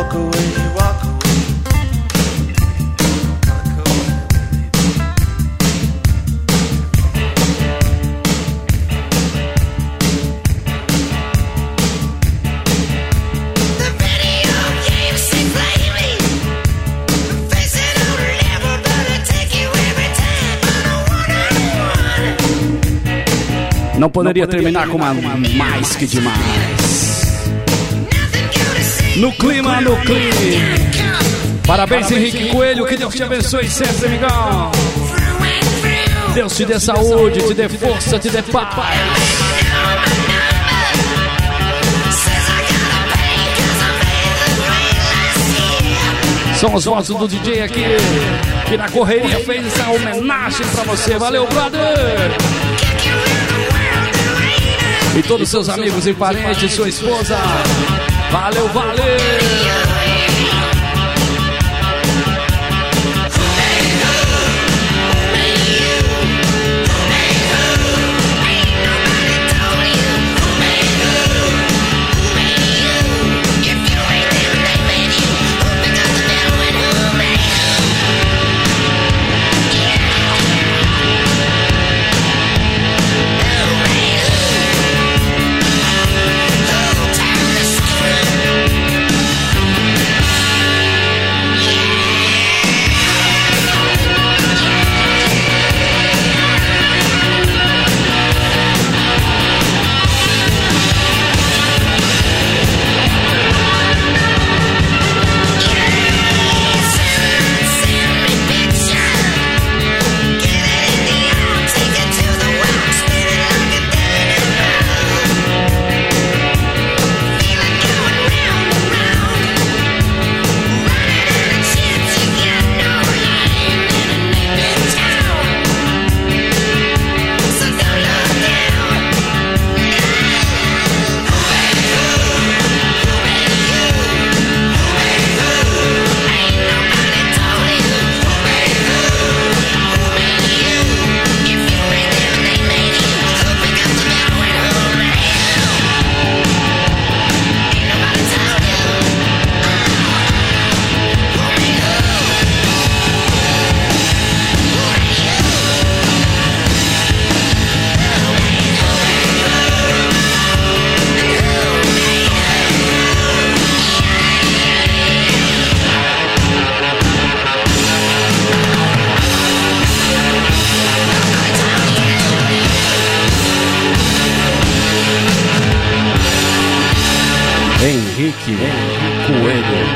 walk away, walk away. Não poderia terminar com uma mais que demais. No clima, no clima. Parabéns, Henrique Coelho. Que Deus te abençoe sempre, amigão. Deus te dê saúde, te dê força, te dê paz. São os votos do DJ aqui, que na correria fez essa homenagem pra você. Valeu, brother! E todos os seus amigos e parentes, sua esposa. Valeu, valeu! Henrique Coelho.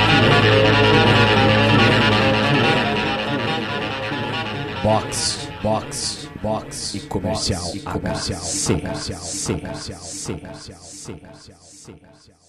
Box e comercial.